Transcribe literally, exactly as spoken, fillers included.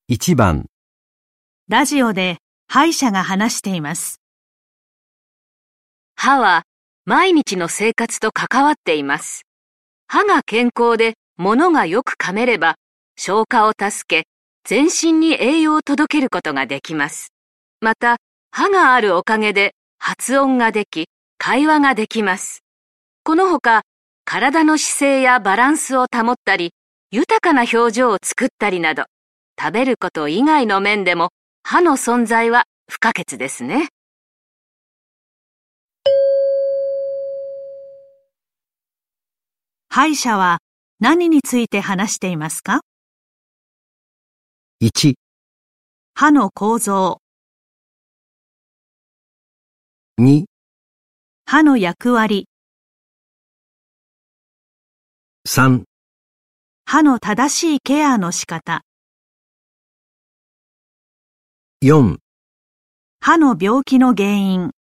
いちばん、 ラジオで歯医者が話しています。 歯は毎日の生活と関わっています。歯が健康で物がよく噛めれば消化を助け、全身に栄養を届けることができます。また、歯があるおかげで発音ができ、会話ができます。このほか、体の姿勢やバランスを保ったり、豊かな表情を作ったりなど、食べること以外の面でも歯の存在は不可欠ですね。 歯医者は何について話していますか？ いち、 歯の構造、 に、 歯の役割、 さん、 歯の正しいケアの仕方、 よん、 歯の病気の原因。